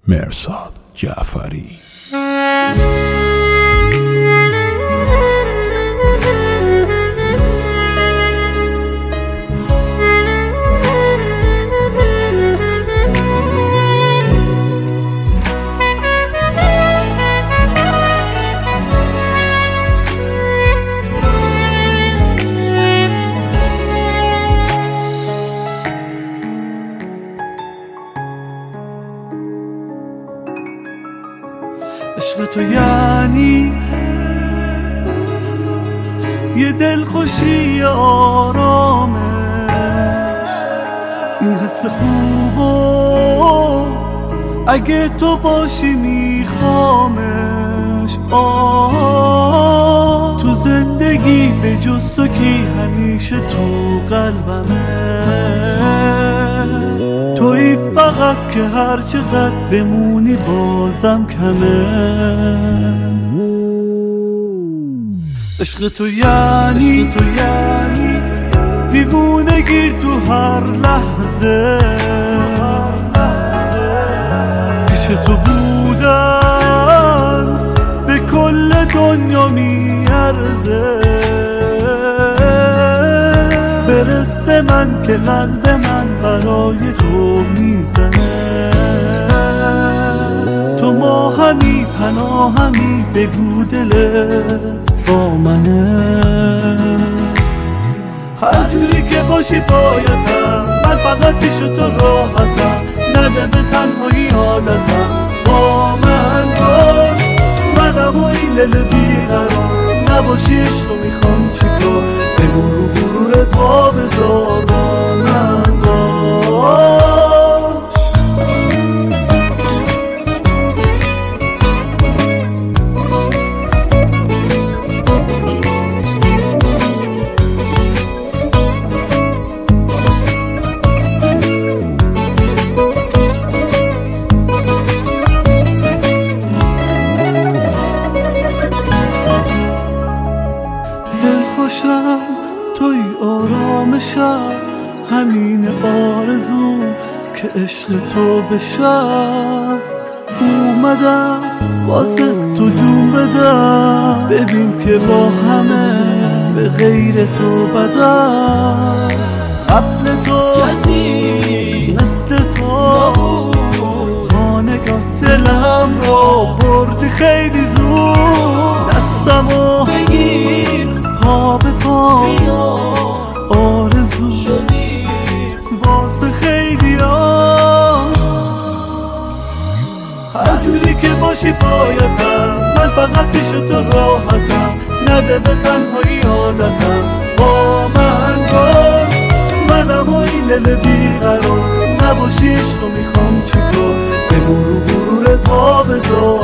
مرصاد جعفری. عشق تو یعنی یه دلخوشی آرامش، این حس خوبو اگه تو باشی میخوامش. تو زندگی به جز تو کی همیشه تو قلبمه، تویی فقط که هر چقدر بمونی بازم کمه. عشق تو یعنی دیوونگی تو هر لحظه، پیش تو بودن به کل دنیا میارزه. برس به من که قلب من برای تو میزنه، تو ماهمی پناهمی بگو دلت با منه. هر جوری که باشی بایدم، من فقط پیش تو راحتم، نده به تنهایی عادتم، با من باش. منم و این دل بیقرار، نباشی عشقو میخوام چیکار، بگو رو غرورت با بذار با من باش. دلخوشم توی آرامشم، همین آرزو که عشق تو بشم. اومدم واسه تو جون بدم، ببین که با همه به غیر تو بدم. قبل تو کسی مثل تو با نگاه دلم رو بردی خیلی زود. دستمو بگیر پا به پا، آرزو شدی واسه خیلی ها. هر جوری که باشی بایدم، من فقط پیش تو راحتم، نده به تنهایی عادتم، با من باش. منم و این دل بیقرار، نباشی عشقو میخوام چیکار، بگو رو غرورت با بذار